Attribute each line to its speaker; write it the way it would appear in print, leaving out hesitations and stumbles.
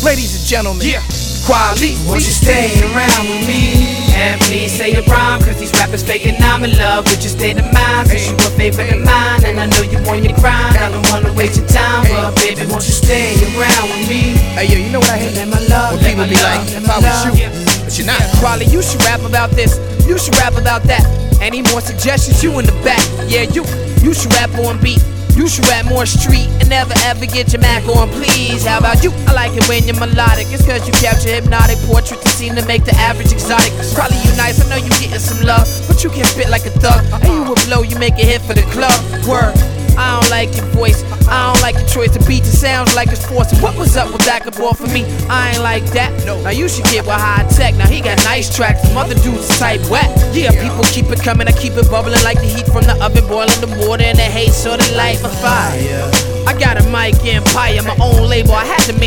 Speaker 1: Ladies and gentlemen,
Speaker 2: Quality, won't you stay around with me? And please say a rhyme, cause these rappers faking I'm in love with your state of mind. Since you a favorite of mine, and I know you on your grind. I don't wanna waste your time, but baby, won't you stay around with me?
Speaker 1: Hey yo, you know what I hate?
Speaker 2: Let my love,
Speaker 1: When people be like, if I was you, but you're not. Quality, you should rap about this, you should rap about that. Any more suggestions, you in the back. Yeah, you should rap on beat. You should rap more street and never ever get your Mac on, please. How about you? I like it when you're melodic. It's cause you capture hypnotic portraits that seem to make the average exotic. Probably you nice, I know you getting some love, but you can spit like a thug. And you a blow, you make a hit for the club. Word, I don't like your voice, I don't like your choice of beats. It sounds like it's forced. What was up with back and forth for me? I ain't like that. Now you should get with high tech. Now he got nice tracks, some other dudes is type wet. Yeah, people keep it coming, I keep it bubbling like the heat from the oven, boiling the water and the hate, so they light my fire. I got a mic empire, my own label. I had to make